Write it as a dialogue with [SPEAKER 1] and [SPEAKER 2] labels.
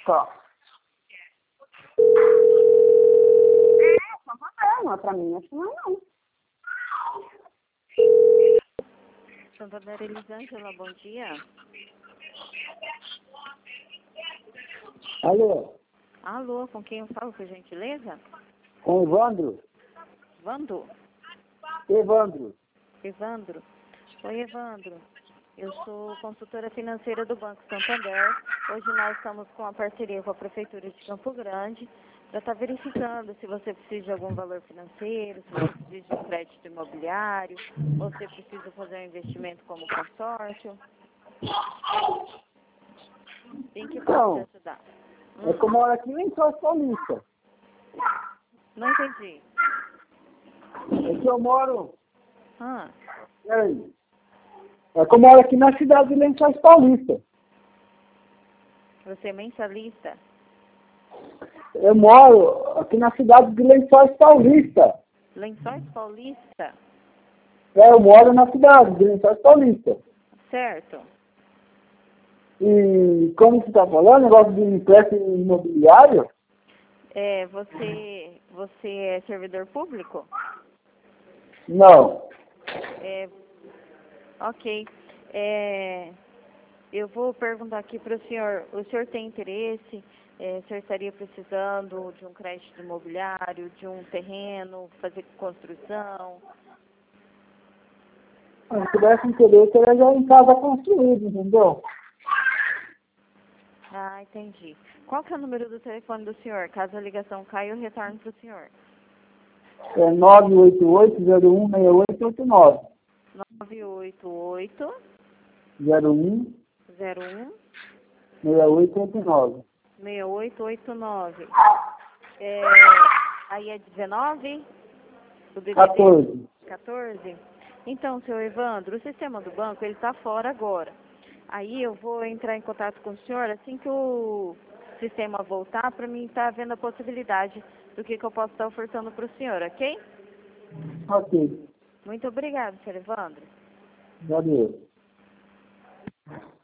[SPEAKER 1] Só. Só problema pra mim, acho que não é não.
[SPEAKER 2] Santander Elisângela, bom dia.
[SPEAKER 1] Alô,
[SPEAKER 2] Alô, com quem eu falo, por gentileza?
[SPEAKER 1] com o Evandro?
[SPEAKER 2] Vando?
[SPEAKER 1] Evandro.
[SPEAKER 2] Evandro? Oi, Evandro. Eu sou consultora financeira do Banco Santander. Hoje nós estamos com a parceria com a Prefeitura de Campo Grande para estar verificando se você precisa de algum valor financeiro, se você precisa de um crédito imobiliário, ou se precisa fazer um investimento como consórcio. Em que posso te ajudar?
[SPEAKER 1] É que eu moro aqui em Lençóis Paulista.
[SPEAKER 2] Não entendi.
[SPEAKER 1] É que eu moro...
[SPEAKER 2] Ah,
[SPEAKER 1] Peraí. É que eu moro aqui na cidade de Lençóis Paulista.
[SPEAKER 2] você é mensalista?
[SPEAKER 1] Eu moro aqui na cidade de Lençóis Paulista.
[SPEAKER 2] Lençóis Paulista?
[SPEAKER 1] Eu moro na cidade de Lençóis Paulista.
[SPEAKER 2] Certo.
[SPEAKER 1] E como você está falando, negócio de empréstimo imobiliário?
[SPEAKER 2] Você é servidor público?
[SPEAKER 1] Não.
[SPEAKER 2] Ok. Eu vou perguntar aqui para o senhor tem interesse? O senhor estaria precisando de um crédito imobiliário, de um terreno, fazer construção?
[SPEAKER 1] Se tivesse interesse, era já em casa construída, entendeu?
[SPEAKER 2] Ah, entendi. Qual que é o número do telefone do senhor? Caso a ligação caia, eu retorno para o senhor.
[SPEAKER 1] É 988-016889.
[SPEAKER 2] 988
[SPEAKER 1] 01
[SPEAKER 2] 01
[SPEAKER 1] 6889.
[SPEAKER 2] 6889. Aí é 19? O DDD?
[SPEAKER 1] 14.
[SPEAKER 2] 14? Então, senhor Evandro, o sistema do banco, ele está fora agora. Aí eu vou entrar em contato com o senhor assim que o sistema voltar, para mim estar vendo a possibilidade do que eu posso estar ofertando para o senhor, ok?
[SPEAKER 1] Ok.
[SPEAKER 2] Muito obrigada, senhor Evandro.
[SPEAKER 1] Valeu.